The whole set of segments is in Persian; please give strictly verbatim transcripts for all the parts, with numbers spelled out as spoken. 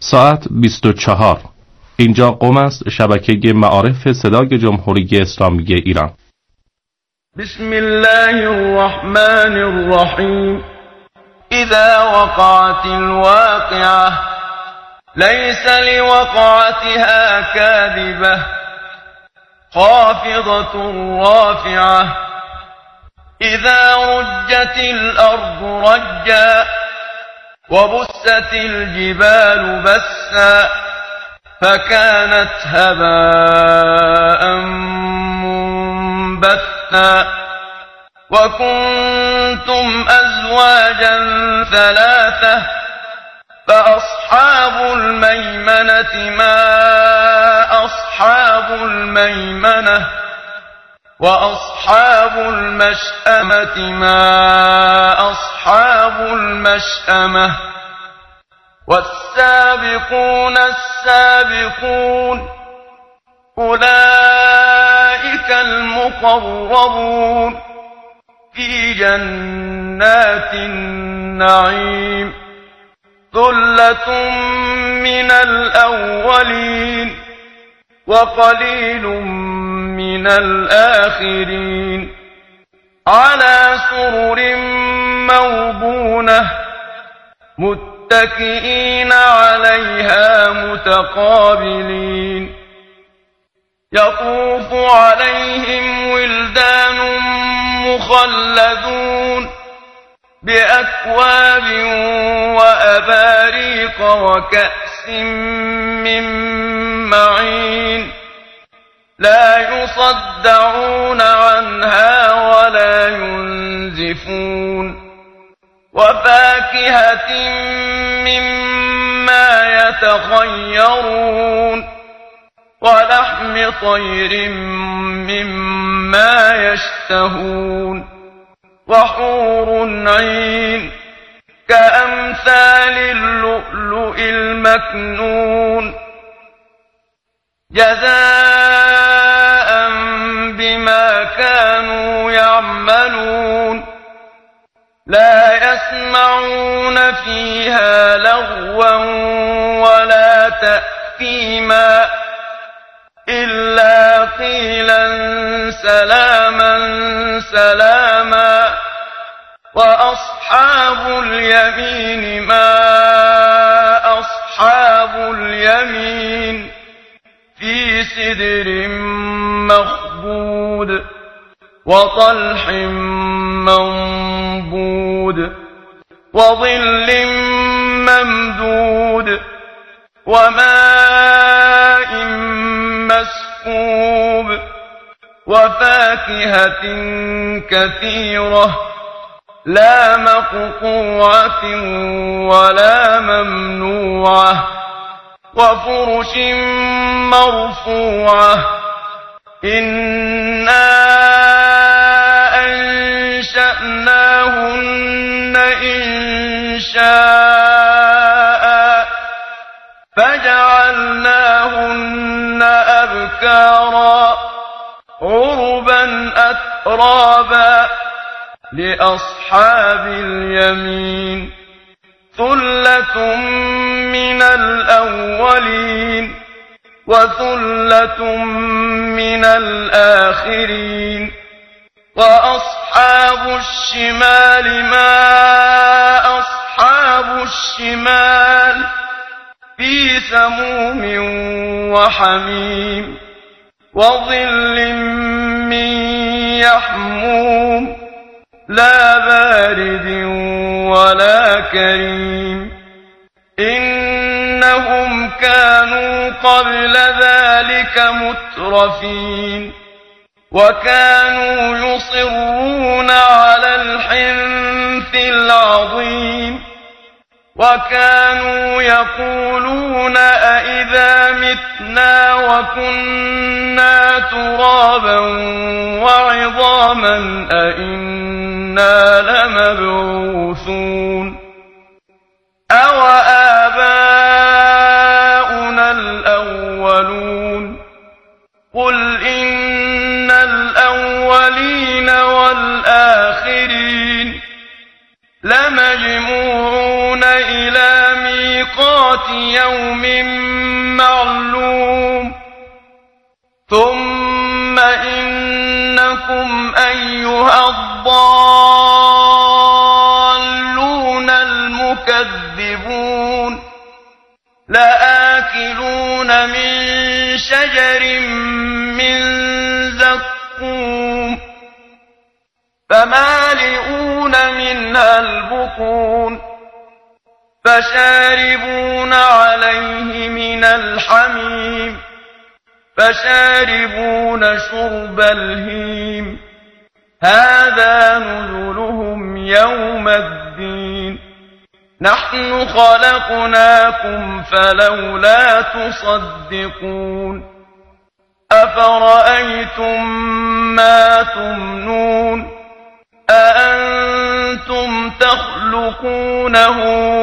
ساعت بیست و چهار. اینجا قم است، شبکه معارف صدای جمهوری اسلامی ایران. بسم الله الرحمن الرحیم. اذا وقعت الواقعه ليس لوقعتها كاذبه خافضة رافعه اذا رجت الارض رجا وبست الجبال بسا فكانت هباء منبثا وكنتم أزواجا ثلاثة فأصحاب الميمنة ما أصحاب الميمنة وأصحاب المشأمة ما أصحاب المشأمة والسابقون السابقون أولئك المقربون في جنات النعيم ثلة من الأولين وقليل من الآخرين على سرر موضونة متكئين عليها متقابلين يطوف عليهم ولدان مخلدون بأكواب وأباريق وكأس من معين لا يصدعون عنها ولا ينزفون وفاكهة مما يتخيرون ولحم طير مما يشتهون وحور عين كأمثال اللؤلؤ المكنون جزاء بما كانوا يعملون لا يسمعون فيها لغوا ولا تأثيما إلا قيلا سلاما سلاما وأصحاب اليمين ما أصحاب اليمين في سدر مخضود وطلح منضود وظل ممدود وماء مسكوب وفاكهة كثيرة لا مقطوعة ولا ممنوعة وفرش مرفوعة إنا أنشأناهن إنشاء فجعلناهن أبكارا عربا أترابا لأصحاب اليمين ثلة من الأولين وثلة من الآخرين وأصحاب الشمال ما أصحاب الشمال في سموم وحميم وظل من يحموم لا بارد ولا كريم إنهم كانوا قبل ذلك مترفين وكانوا يصرون على الحنث العظيم وكانوا يقولون أئذا متنا وكنا ترابا وعظاما أئنا لمبعوثون أو آباؤنا الأولون قل إن الأولين والآخرين لمجموعون إلى ميقات ميقات يوم معلوم ثم إنكم أيها الضالون المكذبون لآكلون من شجر من زقوم فمالئون منها البطون فشاربون عليه من الحميم فشاربون شرب الهيم هذا نزلهم يوم الدين نحن خلقناكم فلولا تصدقون أفرأيتم ما تمنون أأنتم تخلقونه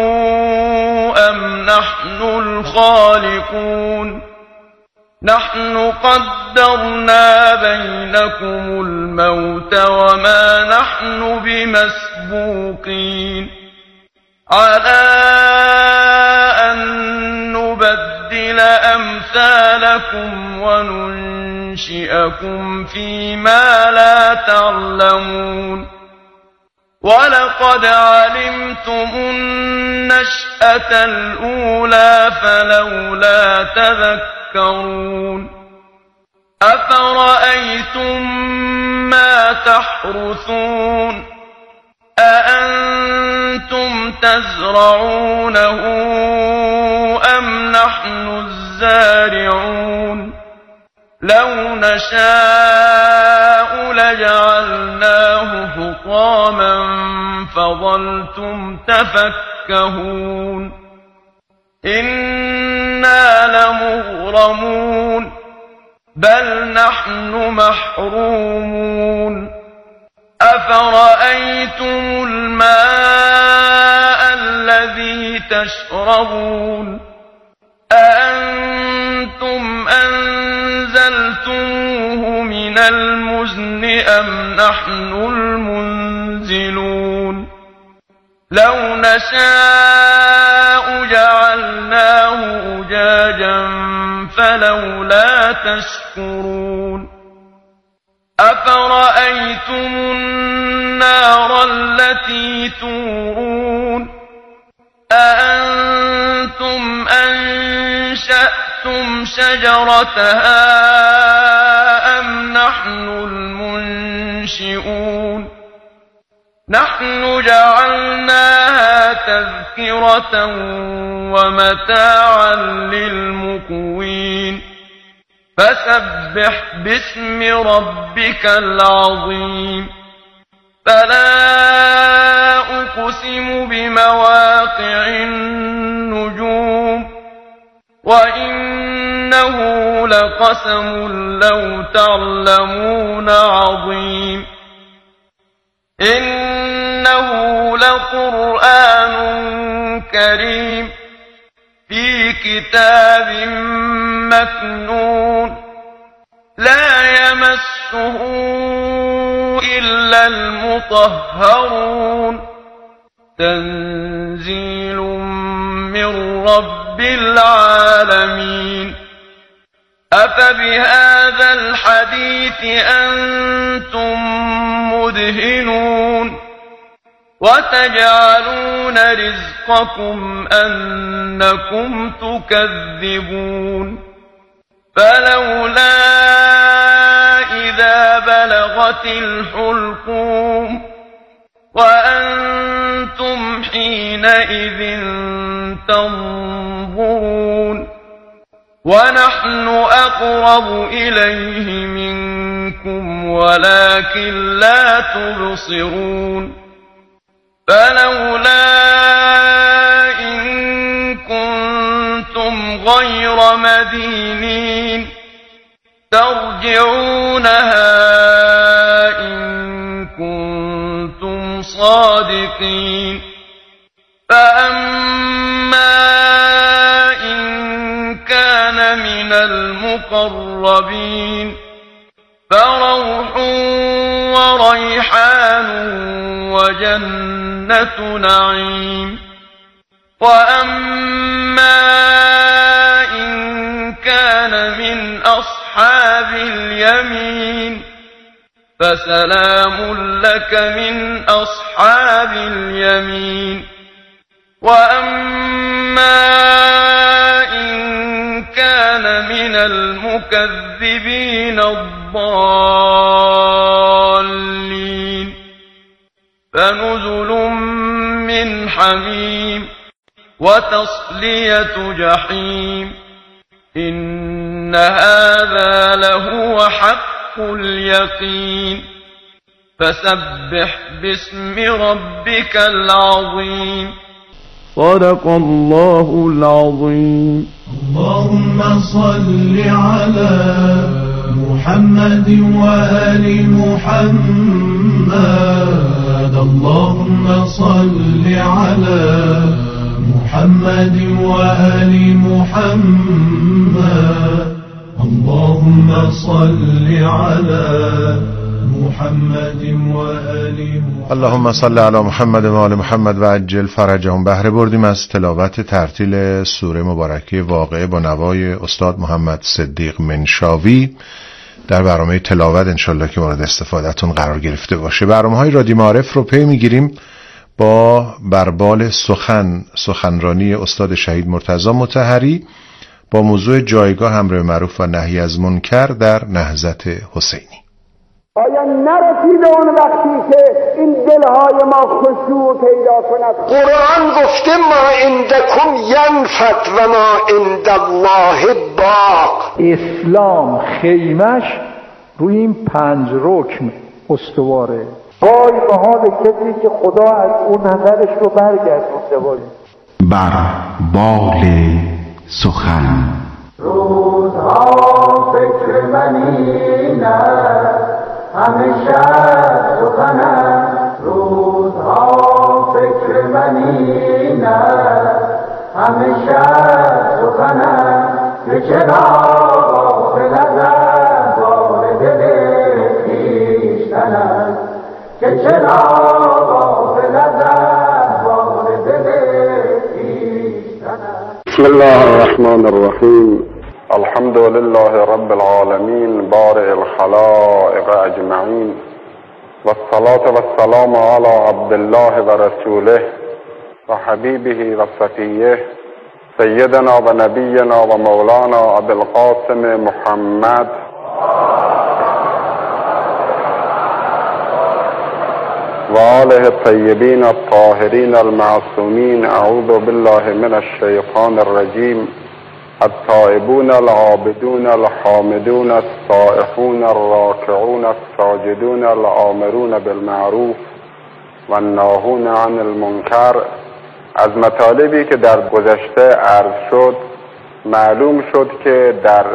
أم نحن الخالقون نحن قدرنا بينكم الموت وما نحن بمسبوقين على أن نبدل أمثالكم وننشئكم فيما لا تعلمون ولقد علمتم النشأة الأولى فلولا تذكرون أفرأيتم ما تحرثون أأنتم تزرعونه أم نحن الزارعون لو نشاء لجعلناه حطاما فظلتم تفكهون إنا لمغرمون بل نحن محرومون أفرأيتم الماء الذي تشربون أأنتم أنزلتموه من المزن أم نحن المنزلون لو نشاء جعلناه أجاجا فلولا تشكرون أفرأيتم النار التي تورون أأنتم أنشأتم شجرتها أم نحن المنشئون نحن جعلناها تذكرة ومتاعا للمقوين فسبح باسم ربك العظيم فلا أقسم بمواقع النجوم وإنه لقسم لو تعلمون عظيم إنه لقرآن كريم في كتاب مكنون لا يمسه إلا المطهرون تنزيل من رب العالمين أفبهذا الحديث أنتم مدهنون وتجعلون رزقكم أنكم تكذبون فلولا إذا بلغت الحلقوم وأنتم حينئذ تنظرون ونحن أقرب إليه منكم ولكن لا تبصرون فلولا إن كنتم غير مدينين ترجعونها إن كنتم صادقين فأما إن كان من المقربين فروح وريحان وجنة نعيم وأما إن كان من أصحاب اليمين فسلام لك من أصحاب اليمين وأما إن كان من المكذبين الضالين فنزل من حميم وتصلية جحيم إن هذا لهو حق اليقين فسبح باسم ربك العظيم صدق الله العظيم. اللهم صل على محمد وآل محمد. اللهم صل على محمد وآل محمد. اللهم صل على محمد وآل محمد. اللهم صل علی محمد و آل محمد و عجل فرجهم. بهره بردیم از تلاوت ترتیل سوره مبارکه واقعه با نوای استاد محمد صدیق منشاوی در برنامه تلاوت، انشالله که مورد استفادهتون قرار گرفته باشه. برنامه‌های رادیو معارف رو پی میگیریم با بربال سخن سخنرانی استاد شهید مرتضی مطهری با موضوع جایگاه امر معروف و نهی از منکر در نهضت حسینی. آیا نرسیده اون وقتی که این دلهای ما خشوع پیدا کند؟ قرآن گفته ما عندکم ینفد و ما عند الله باق. اسلام خیمش روی این پنج رکن استواره. وای به حال کسی که خدا از اون نظرش رو برگردونده باشه. بر بال سخن روزها فکر منینه همیشه سخنه. روزها فکر منینه همیشه سخنه. که چرا غافل از بار دل خویشتن، که چرا غافل از بار دل خویشتن. بسم الله الرحمن الرحیم. الحمد لله رب العالمین بارئ الخلائق اجمعین والصلاة والسلام علی عبد الله و رسوله و حبیبه و صفیه سیدنا و نبینا و مولانا ابی القاسم محمد و آله الطیبین الطاهرین المعصومین. اعوذ بالله من الشیطان الرجیم. التائبون العابدون الحامدون السائحون الراكعون الساجدون الآمرون بالمعروف و الناهون عن المنکر. از مطالبی که در گذشته عرض شد معلوم شد که در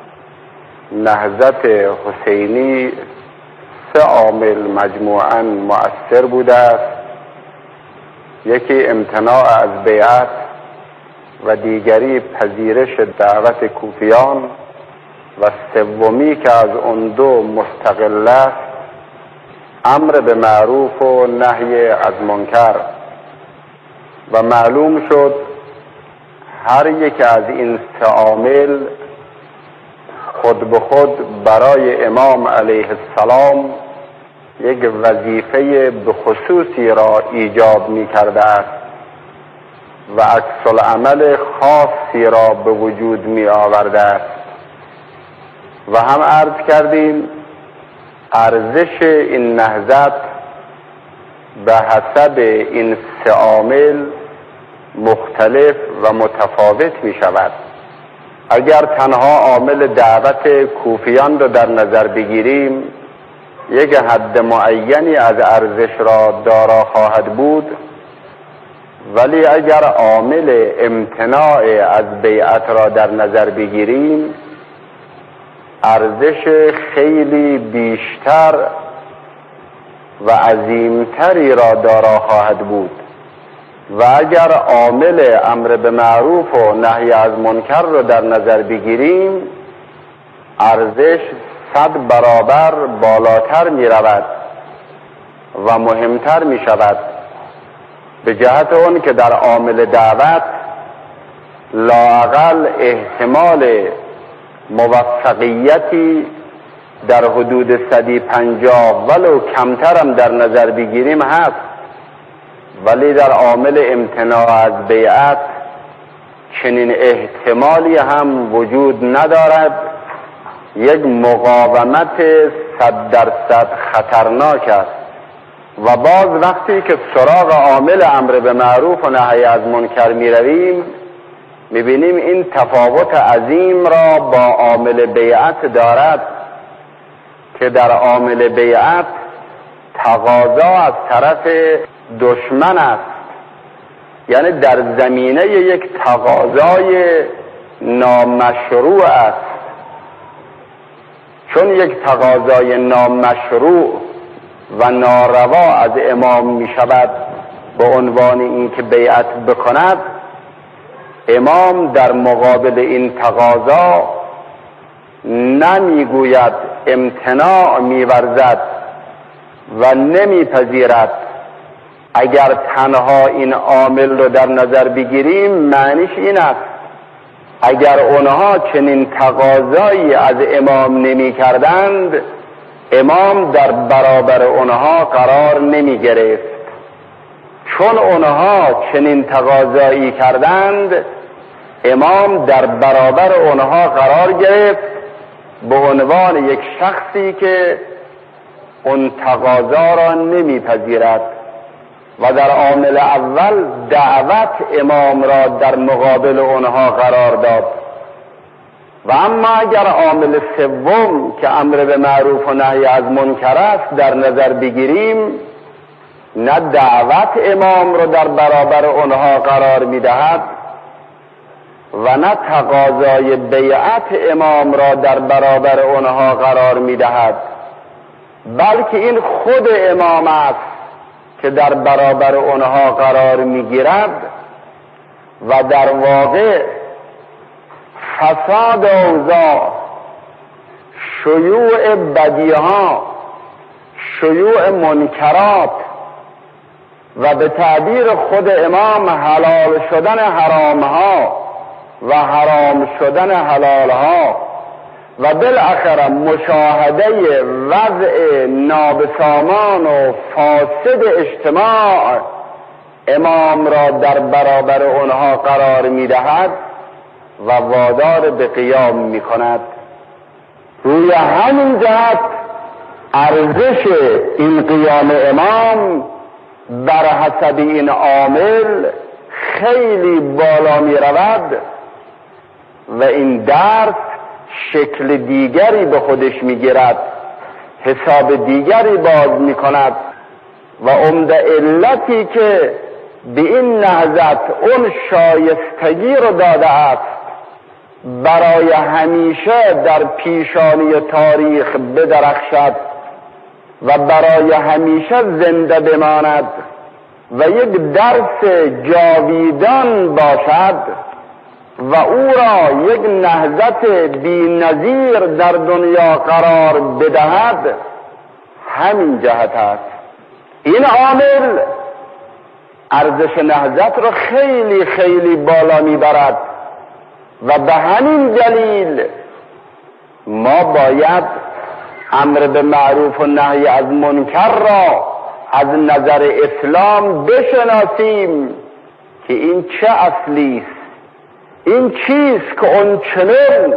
نهضت حسینی سه عامل مجموعاً مؤثر بوده است. یکی امتناع از بیعت و دیگری پذیرش دعوت کوفیان و سومی که از اون دو مستقل است امر به معروف و نهی از منکر. و معلوم شد هر یک از این سه عامل خود به خود برای امام علیه السلام یک وظیفه به خصوصی را ایجاب می کرده است و عکس العمل خاصی را به وجود می آورده است. و هم عرض کردیم ارزش این نهضت به حسب این سه عامل مختلف و متفاوت می شود. اگر تنها عامل دعوت کوفیان را در نظر بگیریم یک حد معینی از ارزش را دارا خواهد بود، ولی اگر عامل امتناع از بیعت را در نظر بگیریم ارزش خیلی بیشتر و عظیمتری را دارا خواهد بود. و اگر عامل امر به معروف و نهی از منکر را در نظر بگیریم ارزش صد برابر بالاتر می رود و مهمتر می شود. به جهت اون که در عامل دعوت لااقل احتمال موفقیتی در حدود صدی پنجاه ولو کمترم در نظر بگیریم هست، ولی در عامل امتناع از بیعت چنین احتمالی هم وجود ندارد. یک مقاومت صد درصد خطرناک است و باز وقتی که سراغ عامل امر به معروف و نهی از منکر می رویم می بینیم این تفاوت عظیم را با عامل بیعت دارد که در عامل بیعت تقاضا از طرف دشمن است، یعنی در زمینه یک تقاضای نامشروع است. چون یک تقاضای نامشروع و ناروا از امام می شود به عنوان این که بیعت بکند، امام در مقابل این تقاضا نمیگوید امتناع می‌ورزد و نمیپذیرد. اگر تنها این عامل رو در نظر بگیریم معنیش این است اگر اونها چنین تقاضایی از امام نمی کردند، امام در برابر اونها قرار نمی گرفت. چون اونها چنین تقاضایی کردند، امام در برابر اونها قرار گرفت به عنوان یک شخصی که اون تقاضا را نمیپذیرد و در عامل اول دعوت امام را در مقابل اونها قرار داد. و اما اگر عامل سوم که امر به معروف و نهی از منکر است در نظر بگیریم، نه دعوت امام را در برابر اونها قرار میدهد و نه تقاضای بیعت امام را در برابر اونها قرار میدهد، بلکه این خود امام است که در برابر اونها قرار میگیرد و در واقع فساد اوضاع، شیوع بدیها، شیوع منکرات و به تعبیر خود امام حلال شدن حرامها و حرام شدن حلالها و بالاخره مشاهده وضع نابسامان و فاسد اجتماع امام را در برابر اونها قرار میدهد و وادار به قیام میکند. روی همین جهت ارزش این قیام امام بر حسب این عامل خیلی بالا می رود و این درس شکل دیگری به خودش می گیرد، حساب دیگری باز می کند و عمده علتی که به این نهضت اون شایستگی رو داده است برای همیشه در پیشانی تاریخ بدرخشد و برای همیشه زنده بماند و یک درس جاویدان باشد و او را یک نهضت بی‌نظیر در دنیا قرار بدهد، همین جهت است. این عامل ارزش نهضت را خیلی خیلی بالا میبرد و به همین دلیل ما باید امر به معروف و نهی از منکر را از نظر اسلام بشناسیم که این چه اصلی است. این چیست که اون چنان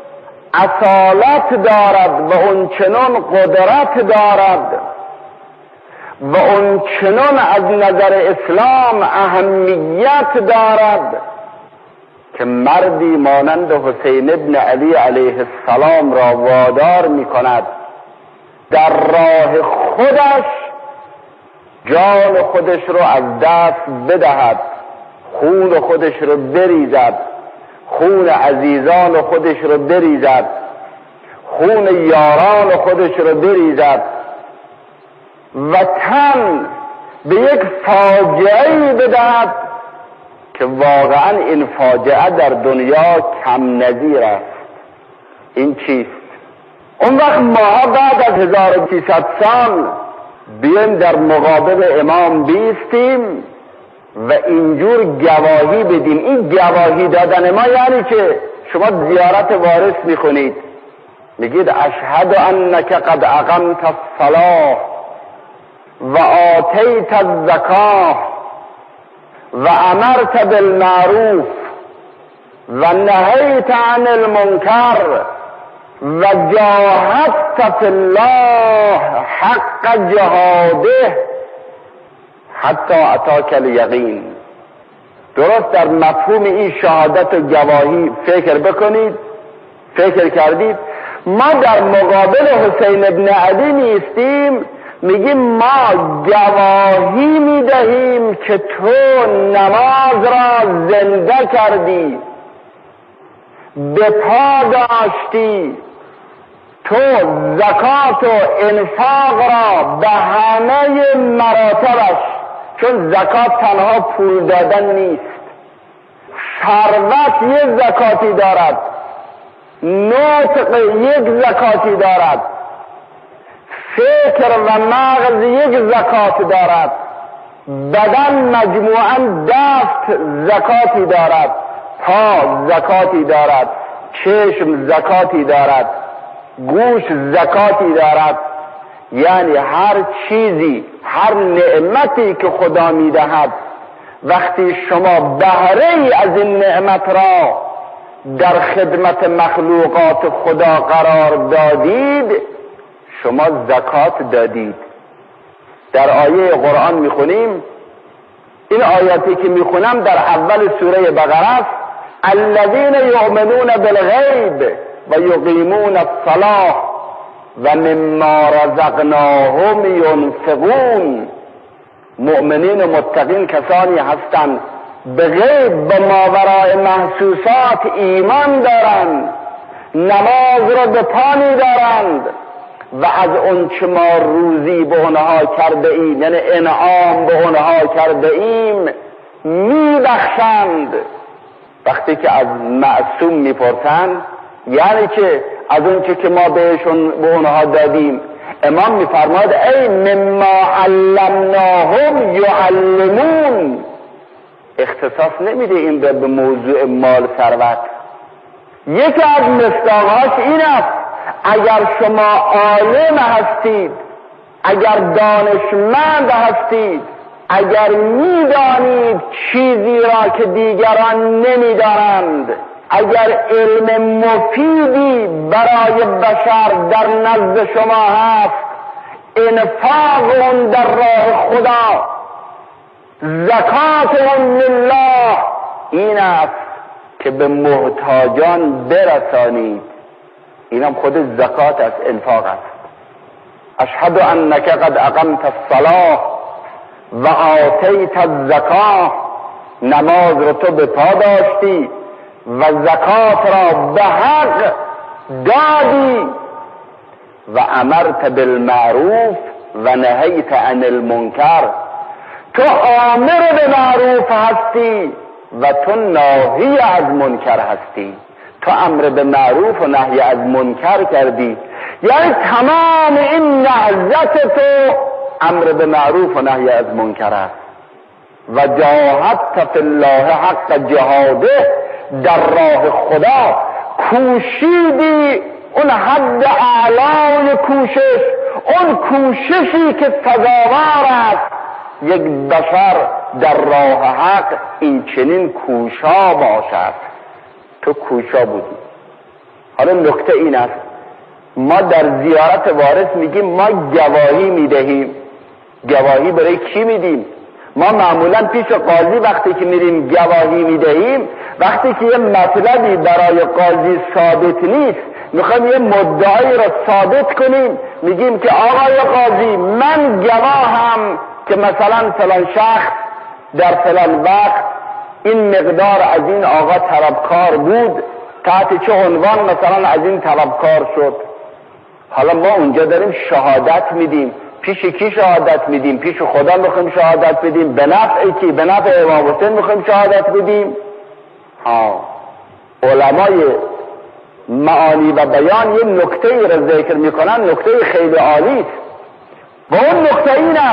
اصالت دارد و اون چنان قدرت دارد و اون چنان از نظر اسلام اهمیت دارد که مردی مانند حسین ابن علی علیه السلام را وادار می کند در راه خودش جان خودش رو از دست بدهد، خون خودش رو بریزد، خون عزیزان خودش رو بریزد، خون یاران خودش رو بریزد و تن به یک فاجعه‌ای بدهد که واقعا این فاجعه در دنیا کم نظیر است. این چیست؟ اون وقت ما بعد از هزار و سیصد سال بیایم در مقابل امام بیستیم و اینجور گواهی بدیم. این گواهی دادن ما یعنی که شما زیارت وارث میخونید، میگید اشهد انک قد اقمت الصلاة و آتیت الزکاة و امرت بالمعروف و نهیت عن المنکر و جاهدت فی الله حق جهاده حتی اتاک الیقین. درست در مفهوم این شهادت و گواهی فکر بکنید. فکر کردید ما در مقابل حسین ابن علی نیستیم، میگیم ما گواهی میدهیم که تو نماز را زنده کردی، به پا داشتی، تو زکات و انفاق را به همه مراتبش، چون زکات تنها پول دادن نیست، ثروت یک زکاتی دارد، نطق یک زکاتی دارد، فکر و مغز یک زکات دارد، بدن مجموعاً دست زکاتی دارد، پا زکاتی دارد، چشم زکاتی دارد، گوش زکاتی دارد. یعنی هر چیزی، هر نعمتی که خدا میدهد، وقتی شما بهره ای از این نعمت را در خدمت مخلوقات خدا قرار دادید، شما زکات دادید. در آیه قرآن میخونیم، این آیاتی که میخونم در اول سوره بقره است، الذین یؤمنون بالغیب و یقیمون الصلاة و مما رزقناهم ینفقون. مؤمنین و متقین کسانی هستند به غیب، به ماورای محسوسات ایمان دارند، نماز را به پا دارند و از اون چه ما روزی به اونها کرده ایم، یعنی انعام به اونها کرده ایم، میبخشند. وقتی که از معصوم میپرسند یعنی که از اون چه که ما بهشون به اونها دادیم، امام میفرماد ای مما علمناهم یعلمون. اختصاص نمیده این به موضوع مال ثروت. یکی از مصداقهاش این است اگر شما عالم هستید، اگر دانشمند هستید، اگر میدانید چیزی را که دیگران نمیدانند، اگر علم مفیدی برای بشر در نزد شما هست، انفاق اون در راه خدا، زکات اون لله، این است که به محتاجان برسانید. اینم خود زکات است، انفاق است. اشهد انک قد اقمت الصلاة و آتیت الزکاه. نماز رو تو به پا داشتی و زکات را به حق دادی و امرت بالمعروف و نهیت عن المنکر. تو آمر به معروف هستی و تو ناهی از منکر هستی. تو امر به معروف و نهی از منکر کردی، یعنی تمام این نهضت تو امر به معروف و نهی از منکر است. و جاهدت فی الله حق جهاده، در راه خدا کوشیدی اون حد اعلای کوشش، اون کوششی که سزاوار است یک بشر در راه حق این چنین کوشا باشد. تو کوشا بودی. حالا نکته این است، ما در زیارت وارث میگیم ما گواهی میدهیم. گواهی برای کی میدیم؟ ما معمولا پیش قاضی وقتی که میریم گواهی میدهیم، وقتی که یه مطلبی برای قاضی ثابت نیست، میخوایم یه مدعی را ثابت کنیم، میگیم که آقای قاضی من گواهم که مثلا فلان شخص در فلان وقت این مقدار از این آقا طلبکار بود، تحت چه عنوان مثلا از این طلبکار شد. حالا ما اونجا داریم شهادت میدیم. پیش کی شهادت میدیم؟ پیش خدا میخوایم شهادت بدیم؟ به نفع کی؟ به نفع امام حسین میخوایم شهادت بدیم؟ ها، علمای معانی و بیان یه نکته ای را ذکر میکنن، نکته خیلی عالی است. و اون نکته این است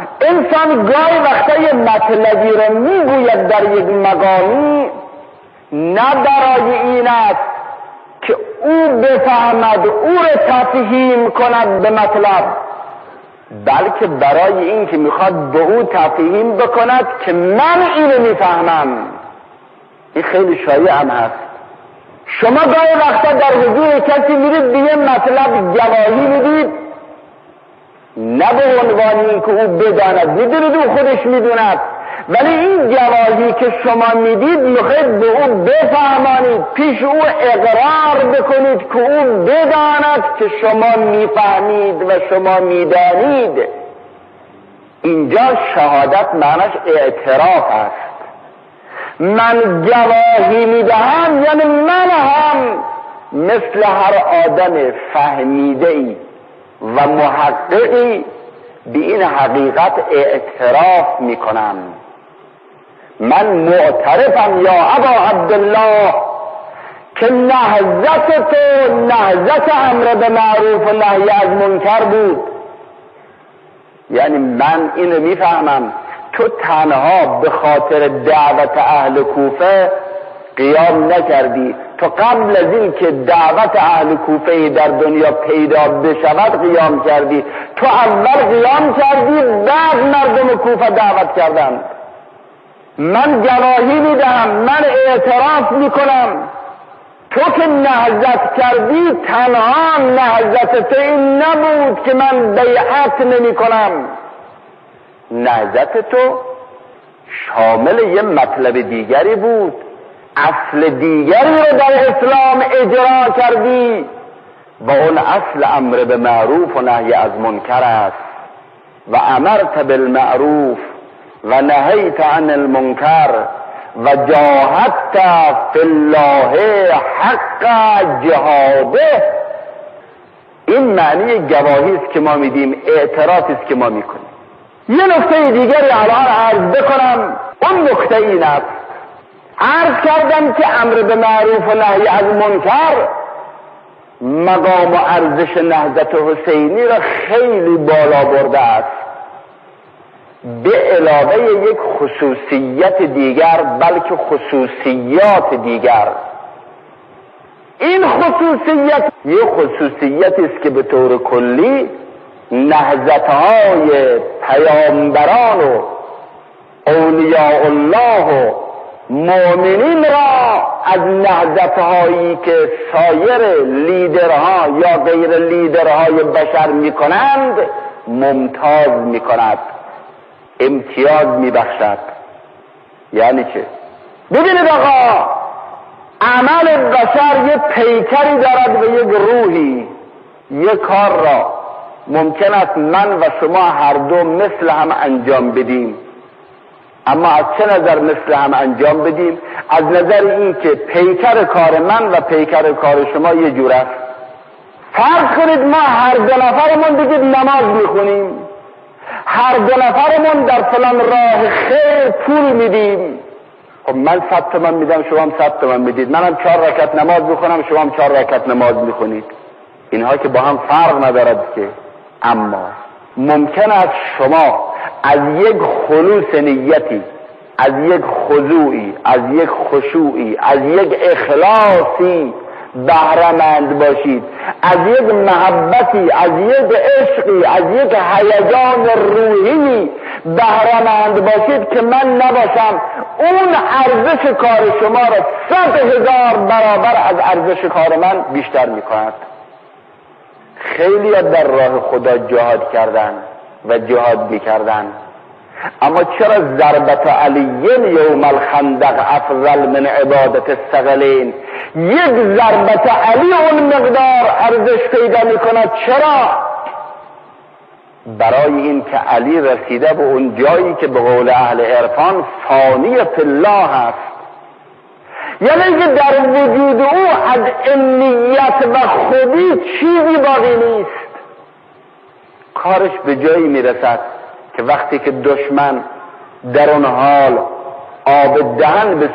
انسان گاهی وقتا یه مطلبی رو میگوید در یک مقامی، نه برای این است که او بفهمد، او رو تفهیم کند به مطلب، بلکه برای این که میخواد به او تفهیم بکند که من اینو میفهمم. این خیلی شایع هم هست. شما گاهی وقتا در حضور کسی میرید به یه مطلب گواهی میدید، نه به عنوان این که او بداند، میدونید او خودش میدوند، ولی این گواهی که شما میدید میخواید به او بفهمانید، پیش او اقرار بکنید که او بداند که شما میفهمید و شما میدانید. اینجا شهادت معناش اعتراف است. من گواهی میدهم یعنی من هم مثل هر آدم فهمیده‌ای و محققی به این حقیقت اعتراف میکنم. من معترفم یا ابا عبدالله که نهضت تو نهضت امر به معروف و نهی از منکر بود. یعنی من اینو میفهمم تو تنها به خاطر دعوت اهل کوفه قیام نکردی، تو قبل از این که دعوت اهل کوفه در دنیا پیدا بشود قیام کردی، تو اول قیام کردی بعد مردم کوفه دعوت کردند. من گواهی میدم، من اعتراف میکنم تو که نهضت کردی تنها نهضت تو این نبود که من بیعت نمی کنم، نهضت تو شامل یه مطلب دیگری بود، اصل دیگری رو در اسلام اجرا کردی و اون اصل امر به معروف و نهی از منکر است. و امرت بالمعروف و نهیت عن المنکر و جاهدت فی الله حق جهاده. این معنی گواهی است که ما میدیم، اعترافی است که ما میکنیم. یه نکته دیگری الان عرض بکنم، اون نکته این است، عرض کردم که امر به معروف و نهی از منکر مقام و ارزش نهضت حسینی را خیلی بالا برده است، به علاوه یک خصوصیت دیگر، بلکه خصوصیات دیگر. این خصوصیت یک خصوصیتی است که به طور کلی نهضت‌های پیامبران و اولیاء الله و مؤمنین را از نهضت‌هایی که سایر لیدرها یا غیر لیدرهای بشر می‌کنند ممتاز می‌کند، امتیاز می‌بخشد. یعنی چه؟ ببینید آقا، عمل بشر یه پیکری دارد و یک روحی. یک کار را ممکن است من و شما هر دو مثل هم انجام بدیم، اما از چه نظر مثل هم انجام بدیم؟ از نظر این که پیکر کار من و پیکر کار شما یه جور است. فرض کنید ما هر دو نفرمون دیگه نماز میخونیم، هر دو نفرمون در فلان راه خیر پول میدیم. خب من صد تومن میدم، شما هم صد تومن میدید، منم چهار رکعت نماز میخونم، شما هم چهار رکعت نماز میخونید. اینها که با هم فرق ندارد که. اما ممکن است شما از یک خلوص نیتی، از یک خضوعی، از یک خشوعی، از یک اخلاصی بهره‌مند باشید، از یک محبتی، از یک عشقی، از یک هیجان روحی بهره‌مند باشید که من نباشم، اون ارزش کار شما را صد هزار برابر از ارزش کار من بیشتر می‌کند. خیلی در راه خدا جهاد کردن و جهاد می‌کردن، اما چرا ضربت علی یوم الخندق افضل من عبادت الثقلین؟ یک ضربت علی اون مقدار ارزش پیدا می‌کند. چرا؟ برای این که علی رسیده به اون جایی که به قول اهل عرفان فانی فی الله است، یعنی که در وجود او از انیت و خودی چیزی باقی نیست. کارش به جایی میرسد که وقتی که دشمن در اون حال آب دهن به